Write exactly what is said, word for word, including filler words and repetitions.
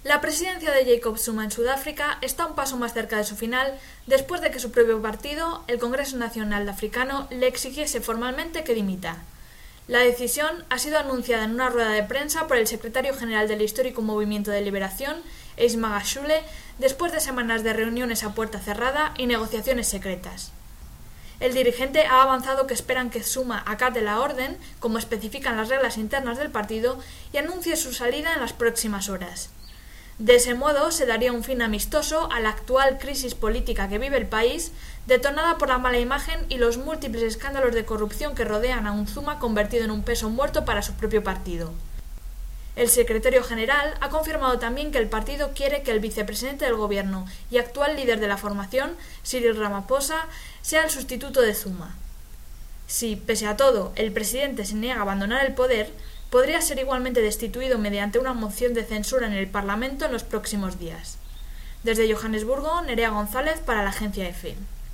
La presidencia de Jacob Zuma en Sudáfrica está un paso más cerca de su final después de que su propio partido, el Congreso Nacional Africano, le exigiese formalmente que dimita. La decisión ha sido anunciada en una rueda de prensa por el secretario general del histórico Movimiento de Liberación, Ace Magashule, después de semanas de reuniones a puerta cerrada y negociaciones secretas. El dirigente ha avanzado que esperan que Zuma acate la orden, como especifican las reglas internas del partido, y anuncie su salida en las próximas horas. De ese modo se daría un fin amistoso a la actual crisis política que vive el país, detonada por la mala imagen y los múltiples escándalos de corrupción que rodean a un Zuma convertido en un peso muerto para su propio partido. El secretario general ha confirmado también que el partido quiere que el vicepresidente del gobierno y actual líder de la formación, Cyril Ramaphosa, sea el sustituto de Zuma. Si, pese a todo, el presidente se niega a abandonar el poder, podría ser igualmente destituido mediante una moción de censura en el Parlamento en los próximos días. Desde Johannesburgo, Nerea González para la agencia EFE.